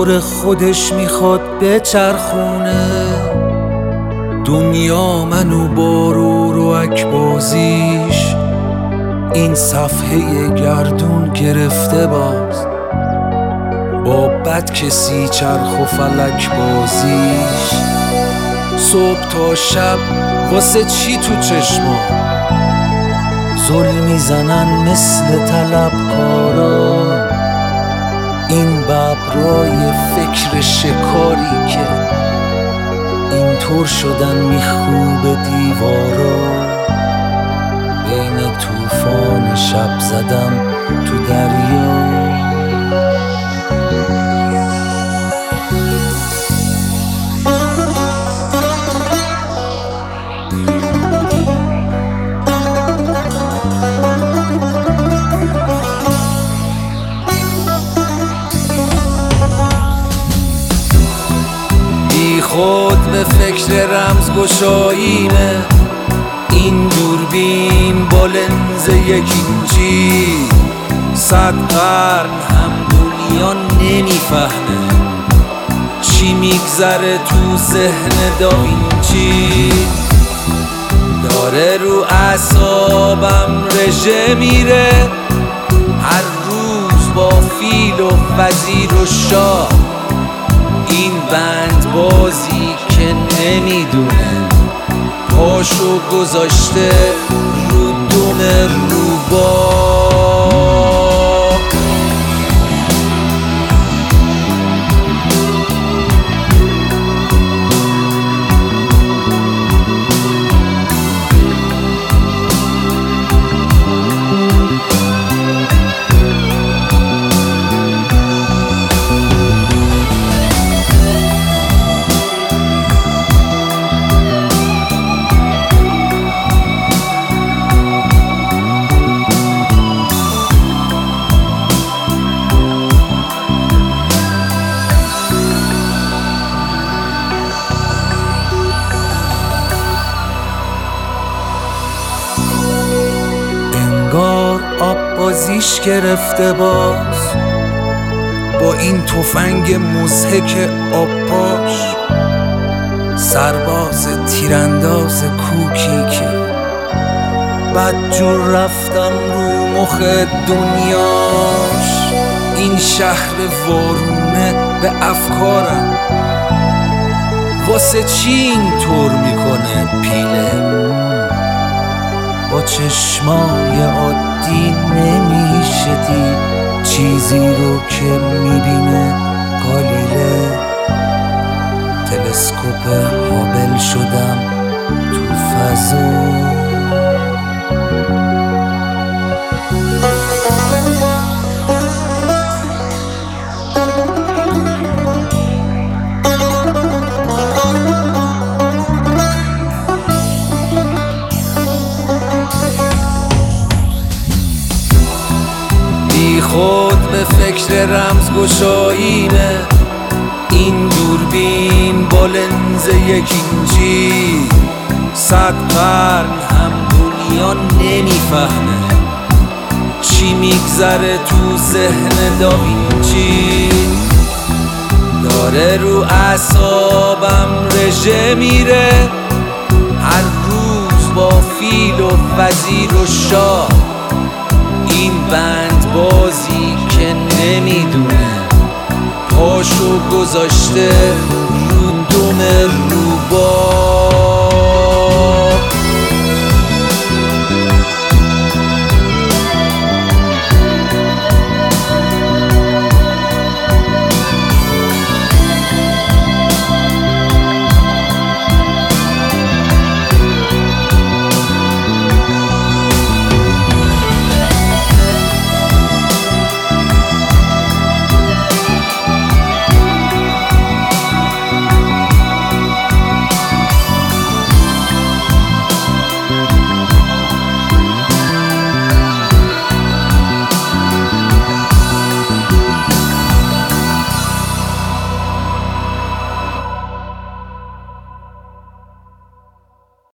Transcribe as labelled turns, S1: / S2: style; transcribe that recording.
S1: دور خودش میخواد بچرخونه. دنیا منو با روک بازیش این صفحه گردون گرفته باز. با بد کسی چرخ و فلک بازیش. صبح تا شب واسه چی تو چشما زل میزنن مثل طلبکارا. این ببرای فکر شکاری که اینطور شدن میخوب دیوارا. بین طوفان شب زدم تو دریا. خود به فکر رمزگشاییمه. این دوربین با لنز یکینچی 100 قرن هم دنیا نمیفهمه چی میگذره تو ذهن داوینچی. داره رو اعصابم رژه میره هر روز با فیل و وزیر و شاه. این بند بازی که نمیدونه پاشو گذاشته رو دم روباه. انگار آب بازیش گرفته باز با این تفنگ مضحک آب پاش. سرباز تیرانداز کوکی که بدجور رفتم رو مخ دنیاش. این شهر وارونه به افکارم واسه چی اینطور میکنه پیله. با چشمای عادی نمیشه دید چیزی رو که میبینه گالیله. تلسکوپ هابل شدم تو فضا. خود به فکر رمزگشاییمه. این دوربین با لنز یکینچی 100 قرن هم دنیا نمیفهمه چی میگذره تو ذهن داوینچی. داره رو اعصابم رژه میره هر روز با فیل و وزیر و شاه. این بند بازی که نمیدونه پاشو گذاشته